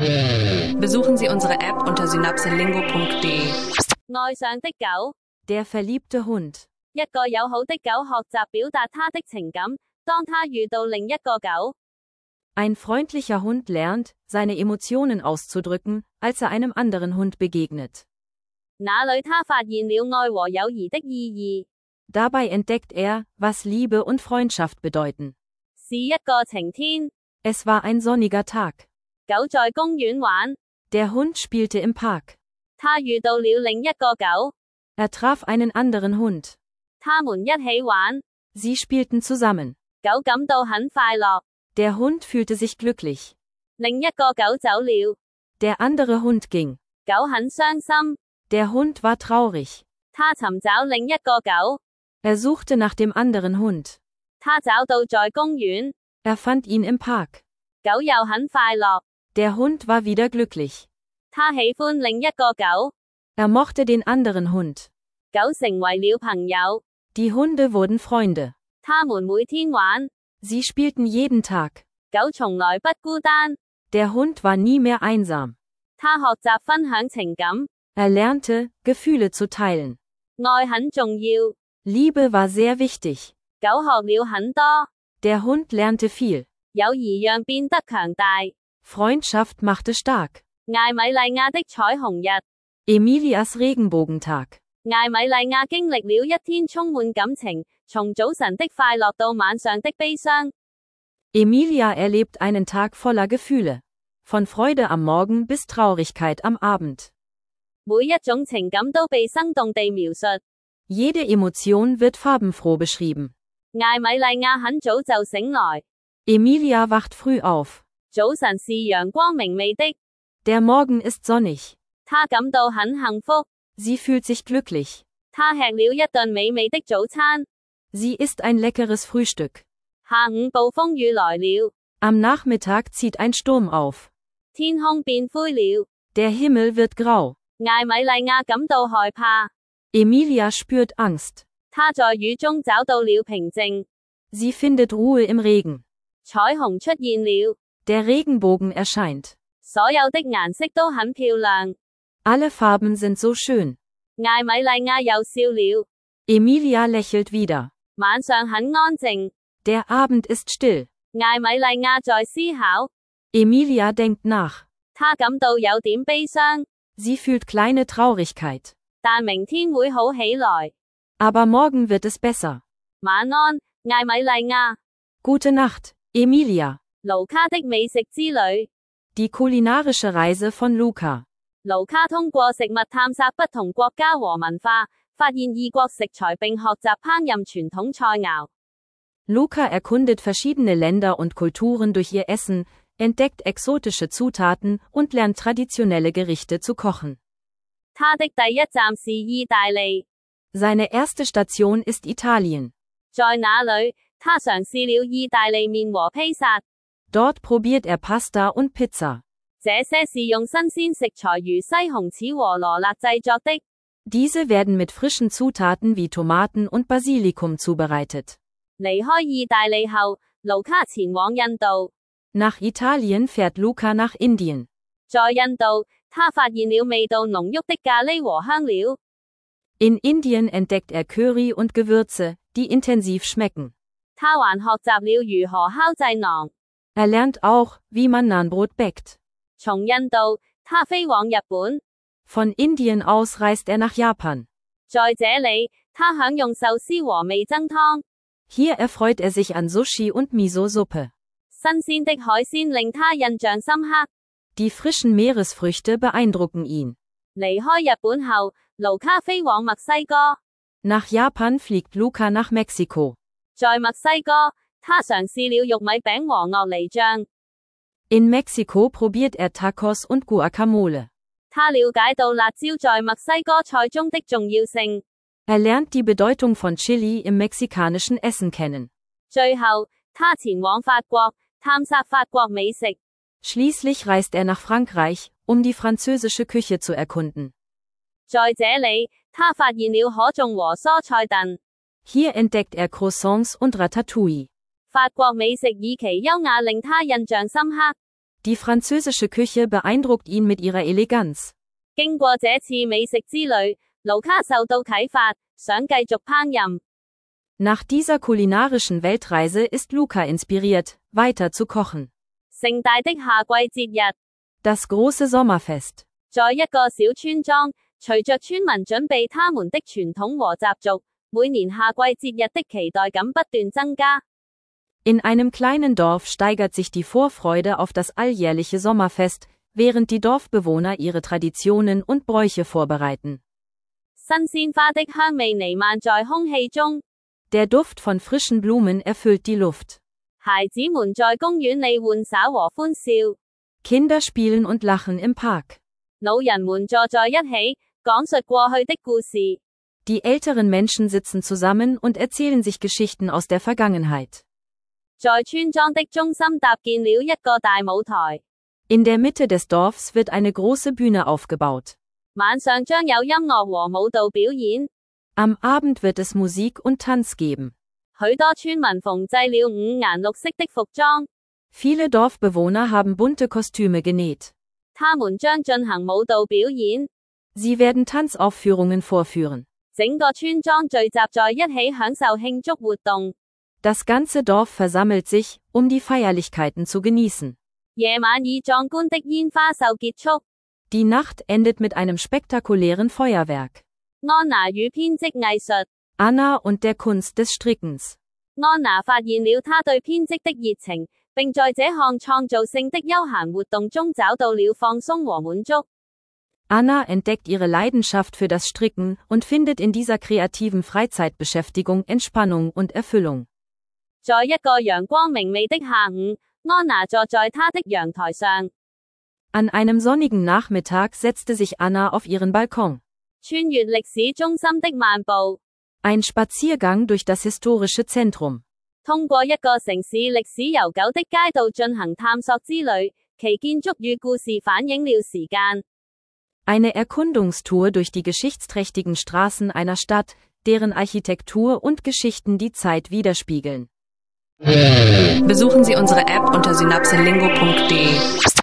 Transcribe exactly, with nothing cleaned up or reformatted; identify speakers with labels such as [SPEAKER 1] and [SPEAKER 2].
[SPEAKER 1] Besuchen Sie unsere App unter synapselingo punkt de.
[SPEAKER 2] 愛上的狗
[SPEAKER 3] Der verliebte Hund.
[SPEAKER 2] 一個友好的狗學習表達它的情感，當它遇到另一個狗。
[SPEAKER 3] Ein freundlicher Hund lernt, seine Emotionen auszudrücken, als er einem anderen Hund begegnet.
[SPEAKER 2] 那裏他發現了愛和友誼的意義，
[SPEAKER 3] Dabei entdeckt er, was Liebe und Freundschaft bedeuten.
[SPEAKER 2] 是一個晴天，
[SPEAKER 3] Es war ein sonniger Tag.
[SPEAKER 2] 狗在公園玩，
[SPEAKER 3] Der Hund spielte im Park.
[SPEAKER 2] 他遇到了另一個狗，
[SPEAKER 3] Er traf einen anderen Hund.
[SPEAKER 2] 他們一起玩，
[SPEAKER 3] Sie spielten zusammen.
[SPEAKER 2] 狗感到很快樂。
[SPEAKER 3] Der Hund fühlte sich glücklich.
[SPEAKER 2] 另一個狗走了，
[SPEAKER 3] Der andere Hund ging.
[SPEAKER 2] 狗很傷心，
[SPEAKER 3] Der Hund war traurig.
[SPEAKER 2] 他尋找另一個狗，
[SPEAKER 3] Er suchte nach dem anderen Hund.
[SPEAKER 2] 他找到在公園，
[SPEAKER 3] Er fand ihn im Park.
[SPEAKER 2] 狗又很快樂，
[SPEAKER 3] Der Hund war wieder glücklich.
[SPEAKER 2] 他喜歡另一個狗，
[SPEAKER 3] Er mochte den anderen Hund.
[SPEAKER 2] 狗成為了朋友，
[SPEAKER 3] Die Hunde wurden Freunde.
[SPEAKER 2] 他們每天玩，
[SPEAKER 3] Sie spielten jeden Tag.
[SPEAKER 2] 狗從來不孤單，
[SPEAKER 3] Der Hund war nie mehr einsam.
[SPEAKER 2] 他學習分享情感，
[SPEAKER 3] Er lernte, Gefühle zu teilen.
[SPEAKER 2] 愛很重要，
[SPEAKER 3] Liebe war sehr wichtig.
[SPEAKER 2] 狗學了很多，
[SPEAKER 3] Der Hund lernte viel.
[SPEAKER 2] 友誼讓變得強大。
[SPEAKER 3] Freundschaft machte stark.
[SPEAKER 2] 艾米莉亞的彩虹日，
[SPEAKER 3] Emilias Regenbogentag.
[SPEAKER 2] 艾米莉亞經歷了一天充滿感情，從早晨的快樂到晚上的悲傷。
[SPEAKER 3] Emilia erlebt einen Tag voller Gefühle. Von Freude am Morgen bis Traurigkeit am Abend.
[SPEAKER 2] 每一種情感都被生動地描述。
[SPEAKER 3] Jede Emotion wird farbenfroh beschrieben.
[SPEAKER 2] 艾米莉亞很早就醒來，
[SPEAKER 3] Emilia wacht früh auf.
[SPEAKER 2] 早晨是陽光明媚的，
[SPEAKER 3] Der Morgen ist sonnig.
[SPEAKER 2] 她感到很幸福。
[SPEAKER 3] Sie fühlt sich glücklich.
[SPEAKER 2] 她吃了一頓美味的早餐。
[SPEAKER 3] Sie isst ein leckeres Frühstück.
[SPEAKER 2] 下午暴風雨來了，
[SPEAKER 3] Am Nachmittag zieht ein Sturm auf.
[SPEAKER 2] 天空變灰了，
[SPEAKER 3] Der Himmel wird grau.
[SPEAKER 2] 艾米莉亞感到害怕。
[SPEAKER 3] Emilia spürt Angst.
[SPEAKER 2] 她在雨中找到了平靜，
[SPEAKER 3] Sie findet Ruhe im Regen.
[SPEAKER 2] 彩虹出現了，
[SPEAKER 3] Der Regenbogen erscheint.
[SPEAKER 2] 所有的顏色都很漂亮。
[SPEAKER 3] Alle Farben sind so schön.
[SPEAKER 2] 艾米莉亞又笑了，
[SPEAKER 3] Emilia lächelt wieder.
[SPEAKER 2] 晚上很安靜。
[SPEAKER 3] Der Abend ist still.
[SPEAKER 2] 艾米莉亞在思考，
[SPEAKER 3] Emilia denkt nach.
[SPEAKER 2] 她感到有點悲傷，
[SPEAKER 3] Sie fühlt kleine Traurigkeit.
[SPEAKER 2] 但明天會好起來。
[SPEAKER 3] Aber morgen wird es besser.
[SPEAKER 2] 晚安，艾米莉亞。
[SPEAKER 3] Gute Nacht, Emilia.
[SPEAKER 2] 盧卡的美食之旅，
[SPEAKER 3] Die kulinarische Reise von Luca.
[SPEAKER 2] 盧卡通過食物探索不同國家和文化，發現異國食材並學習烹飪傳統菜肴。
[SPEAKER 3] Luca erkundet verschiedene Länder und Kulturen durch ihr Essen, entdeckt exotische Zutaten und lernt traditionelle Gerichte zu kochen.
[SPEAKER 2] 他的第一站是意大利，
[SPEAKER 3] Seine erste Station ist Italien.
[SPEAKER 2] 在那裏，他嘗試了意大利麵和披薩，
[SPEAKER 3] Dort probiert er Pasta und Pizza.
[SPEAKER 2] 這些是用新鮮食材如西紅柿和羅勒製作的。
[SPEAKER 3] Diese werden mit frischen Zutaten wie Tomaten und Basilikum zubereitet.
[SPEAKER 2] 離開意大利後，盧卡前往印度。
[SPEAKER 3] Nach Italien fährt Luca nach Indien.
[SPEAKER 2] 在印度，他發現了味道濃郁的咖喱和香料。
[SPEAKER 3] In Indien entdeckt er Curry und Gewürze, die intensiv schmecken.
[SPEAKER 2] 他還學習了如何烤製馕。
[SPEAKER 3] Er lernt auch, wie man Naanbrot backt.
[SPEAKER 2] 從印度，他飛往日本。
[SPEAKER 3] Von Indien aus reist er nach Japan.
[SPEAKER 2] 在這裡，他享用壽司和味噌湯。
[SPEAKER 3] Hier erfreut er sich an Sushi und Miso-Suppe.
[SPEAKER 2] 新鮮的海鮮令他印象深刻。
[SPEAKER 3] Die frischen Meeresfrüchte beeindrucken ihn.
[SPEAKER 2] 離開日本後，盧卡飛往墨西哥。
[SPEAKER 3] Nach Japan fliegt Luca nach Mexiko.
[SPEAKER 2] 在墨西哥，他嘗試了玉米餅和鵝梨醬。
[SPEAKER 3] In Mexiko probiert er Tacos und Guacamole.
[SPEAKER 2] 他了解到辣椒在墨西哥菜中的重要性。
[SPEAKER 3] Er lernt die Bedeutung von Chili im mexikanischen Essen kennen.
[SPEAKER 2] 最後，他前往法國，探索法國美食。
[SPEAKER 3] Schließlich reist er nach Frankreich, um die französische Küche zu erkunden.
[SPEAKER 2] 在這裡，他發現了可頌和蔬菜燉。
[SPEAKER 3] Hier entdeckt er Croissants und Ratatouille.
[SPEAKER 2] 法國美食以其優雅令他印象深刻。
[SPEAKER 3] Die französische Küche beeindruckt ihn mit ihrer Eleganz.
[SPEAKER 2] 經過這次美食之旅，盧卡受到啟發，想繼續烹飪。
[SPEAKER 3] Nach dieser kulinarischen Weltreise ist Luca inspiriert, weiter zu kochen.
[SPEAKER 2] 盛大的夏季節日，
[SPEAKER 3] Das große Sommerfest.
[SPEAKER 2] 在一個小村莊，隨着村民準備他們的傳統和習俗，每年夏季節日的期待感不斷增加。
[SPEAKER 3] In einem kleinen Dorf steigert sich die Vorfreude auf das alljährliche Sommerfest, während die Dorfbewohner ihre Traditionen und Bräuche vorbereiten.
[SPEAKER 2] 新鮮花的香味彌漫在空氣中，
[SPEAKER 3] Der Duft von frischen Blumen erfüllt die Luft.
[SPEAKER 2] 孩子們在公園裏玩耍和歡笑，
[SPEAKER 3] Kinder spielen und lachen im Park.
[SPEAKER 2] 老人們坐在一起，講述過去的故事。
[SPEAKER 3] Die älteren Menschen sitzen zusammen und erzählen sich Geschichten aus der Vergangenheit.
[SPEAKER 2] 在村莊的中心搭建了一個大舞台，
[SPEAKER 3] In der Mitte des Dorfs wird eine große Bühne aufgebaut.
[SPEAKER 2] 晚上將有音樂和舞蹈表演。
[SPEAKER 3] Am Abend wird es Musik und Tanz geben.
[SPEAKER 2] 許多村民縫製了五顏六色的服裝，
[SPEAKER 3] Viele Dorfbewohner haben bunte Kostüme genäht.
[SPEAKER 2] 他們將進行舞蹈表演。
[SPEAKER 3] Sie werden Tanzaufführungen vorführen.
[SPEAKER 2] 整個村莊聚集在一起享受慶祝活動。
[SPEAKER 3] Das ganze Dorf versammelt sich, um die Feierlichkeiten zu genießen.
[SPEAKER 2] 夜晚以壯觀的煙花秀結束。
[SPEAKER 3] Die Nacht endet mit einem spektakulären Feuerwerk.
[SPEAKER 2] 安娜與編織藝術，
[SPEAKER 3] Anna und der Kunst des Strickens.
[SPEAKER 2] 安娜發現了她對編織的熱情，並在這項創造性的休閒活動中找到了放鬆和滿足。
[SPEAKER 3] Anna entdeckt ihre Leidenschaft für das Stricken und findet in dieser kreativen Freizeitbeschäftigung Entspannung und Erfüllung.
[SPEAKER 2] 在一個陽光明媚的下午，安娜坐在她的陽台上，
[SPEAKER 3] An einem sonnigen Nachmittag setzte sich Anna auf ihren Balkon.
[SPEAKER 2] 穿越歷史中心的漫步，
[SPEAKER 3] Ein Spaziergang durch das historische Zentrum.
[SPEAKER 2] 通過一個城市歷史悠久的街道進行探索之旅，其建築與故事反映了時間。
[SPEAKER 3] Eine Erkundungstour durch die geschichtsträchtigen Straßen einer Stadt, deren Architektur und Geschichten die Zeit widerspiegeln.
[SPEAKER 1] Besuchen Sie unsere App unter synapselingo punkt de.